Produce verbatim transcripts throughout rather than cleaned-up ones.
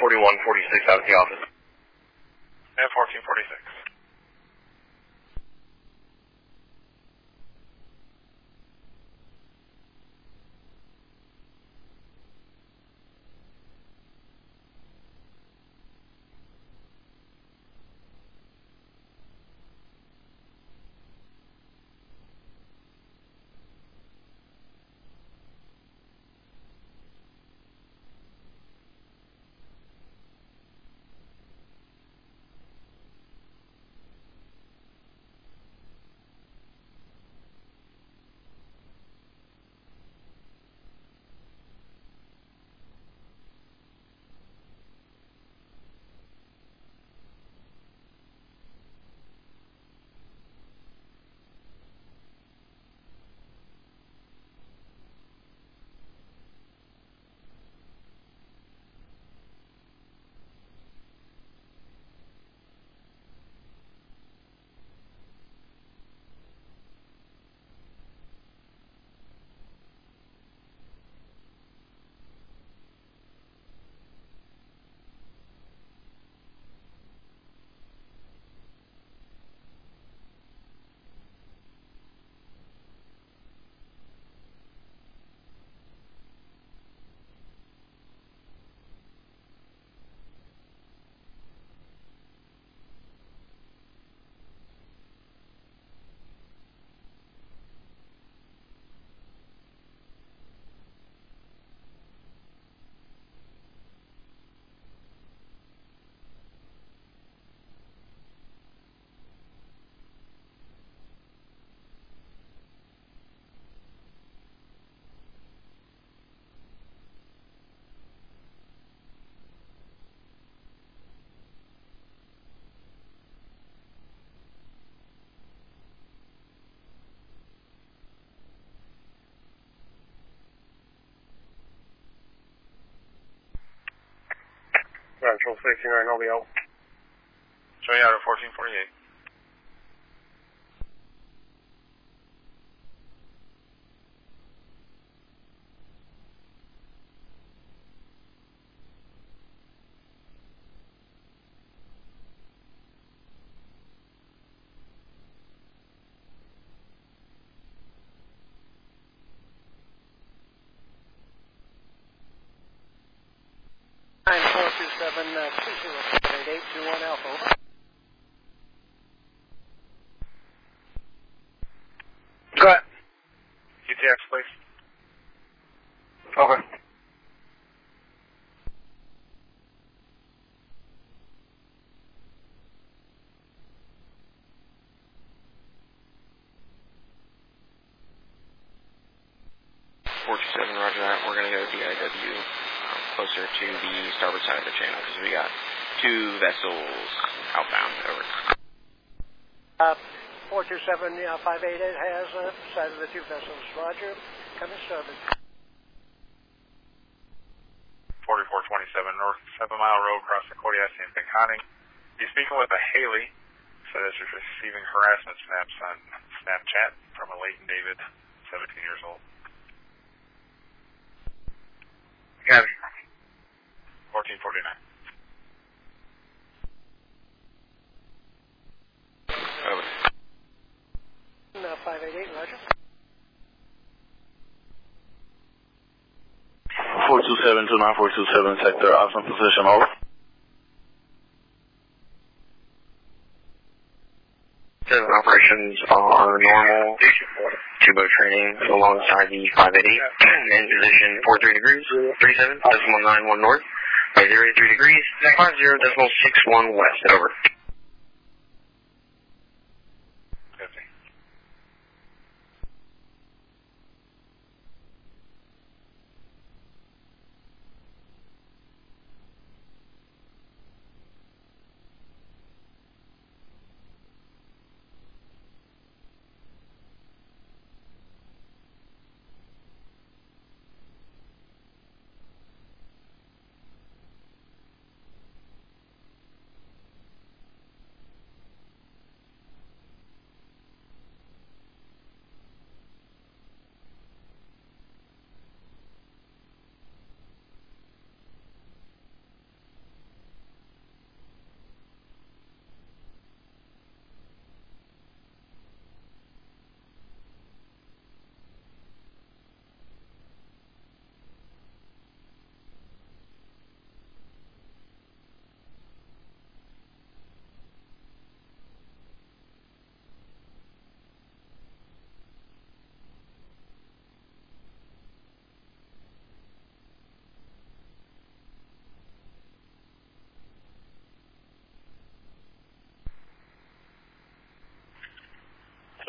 forty-one forty-six out of the office. And fourteen forty-six. Control sixty-nine, I'll be out. Show you out at fourteen forty-eight. nine four two seven, uh, two zero eight eight two one Alpha, over. Go ahead. U T X, please. Okay. four two seven, roger that. We're going to go D I W um, closer to the starboard side of the channel because we got two vessels outbound. Over. Uh, four two seven, uh, five eight eight has uh, side of the two vessels. Roger. Coming starboard. forty-four twenty-seven, North seven Mile Road, across the Kodiak in Pinkani. You speaking with a Haley, so this is receiving harassment snaps on Snapchat from a Leighton David, seventeen years old. Copy. fourteen forty-nine. Over. Uh, five eight eight, roger. four two seven, two nine four two seven, sector ops in position, over. Seven operations are normal. Two-boat training alongside the five eighty-eight. In position four three degrees, three seven, decimal nine one north. By zero three degrees, five zero decimal six one west. Over.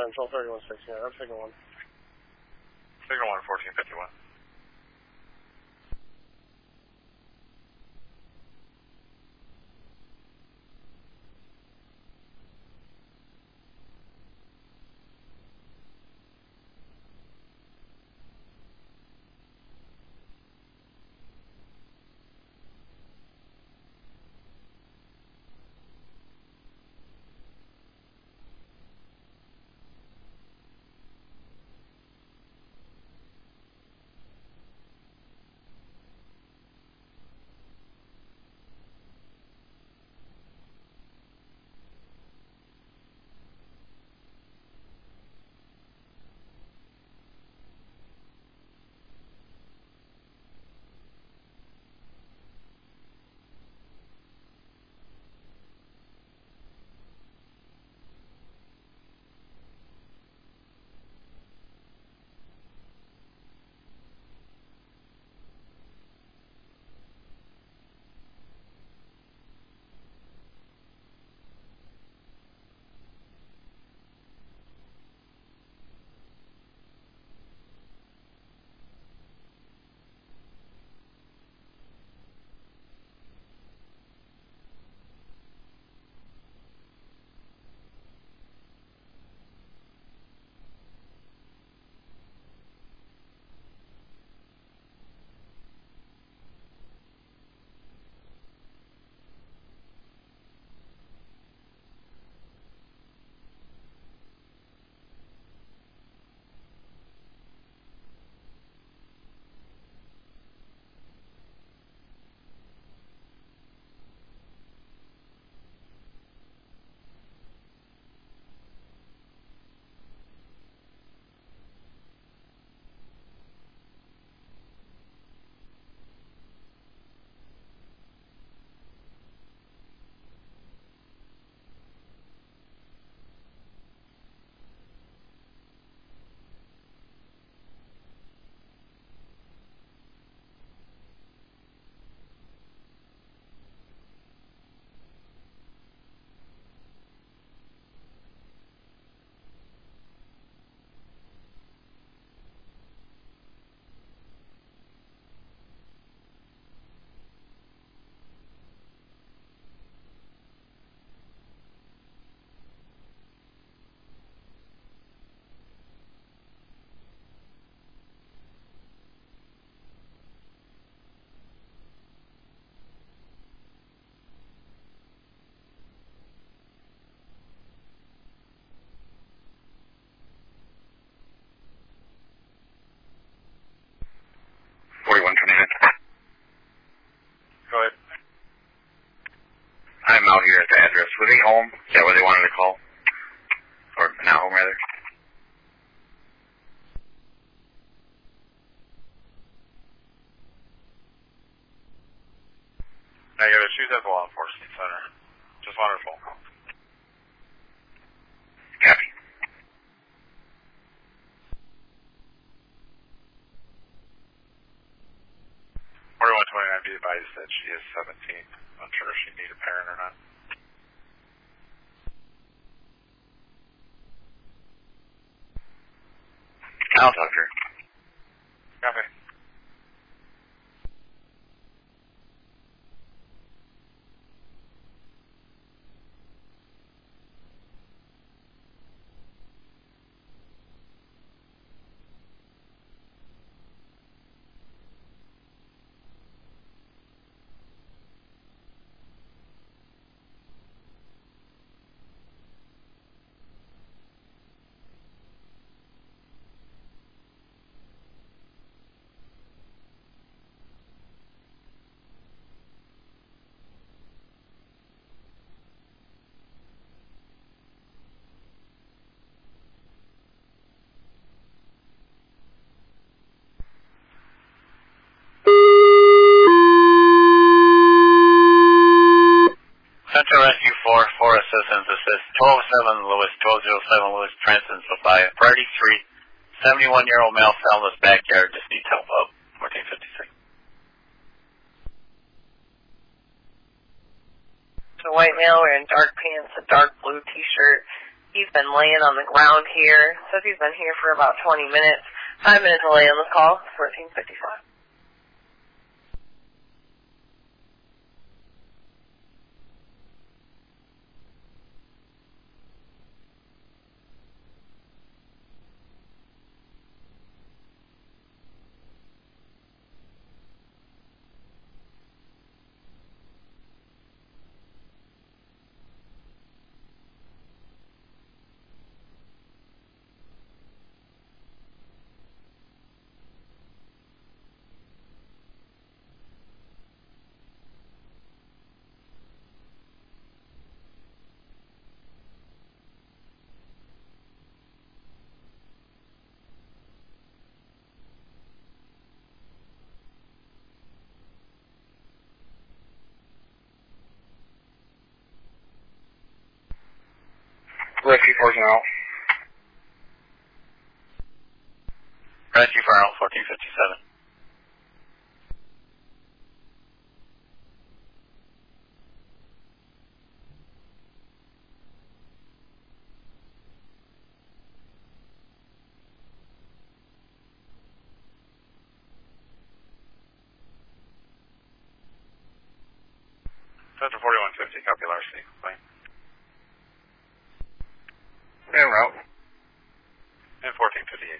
Central, thirty-one sixty. Yeah, that's signal one. Signal one, fourteen fifty-one. forty-one twenty-nine. Go ahead. I'm out here at the address. Was he home? Is that where they wanted to call? Or not home, rather? Negative. She's at the law enforcement center. Just wanted a phone call. Copy. forty-one twenty-nine, be advised that she is seventeen. Unsure if she need a parent or not. I'll talk to her. Copy. Central Rescue four, four assistance assist, twelve seven Lewis, twelve oh seven Lewis, Trenton, Sophia. Priority three, seventy-one-year-old male fell in his backyard, just needs help up. fourteen fifty-six. It's a white male wearing dark pants, a dark blue t-shirt, He's been laying on the ground here. Says he's been here for about twenty minutes. Five minutes delay on the call, fourteen fifty-five. Rescue personnel. Rescue personnel, fourteen fifty-seven. Center forty-one fifty, copy Larcy. Plane. En route. And fourteen fifty-eight.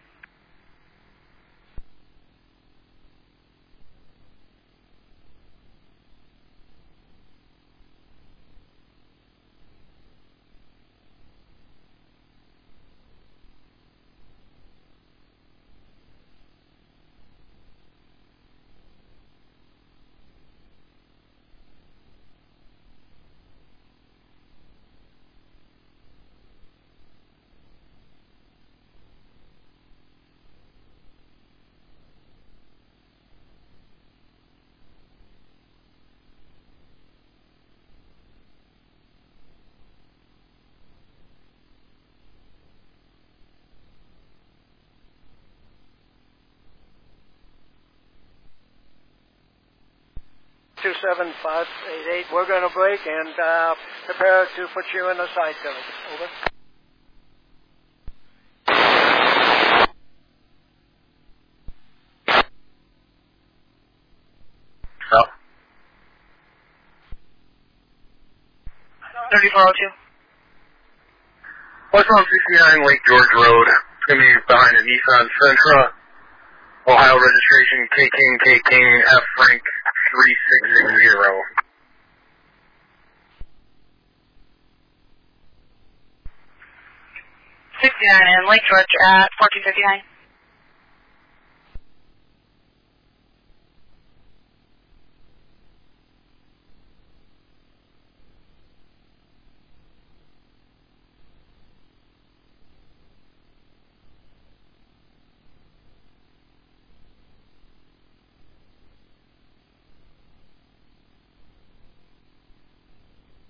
two seven five eight eight. We're going to break and uh, prepare to put you in the side code. Over. Oh. thirty-four oh two. What's on sixty-nine Lake George Road? It's going to be behind a Nissan Sentra. Ohio registration K King K King F Frank three six six zero. sixty-nine and Lake George at fourteen fifty-nine.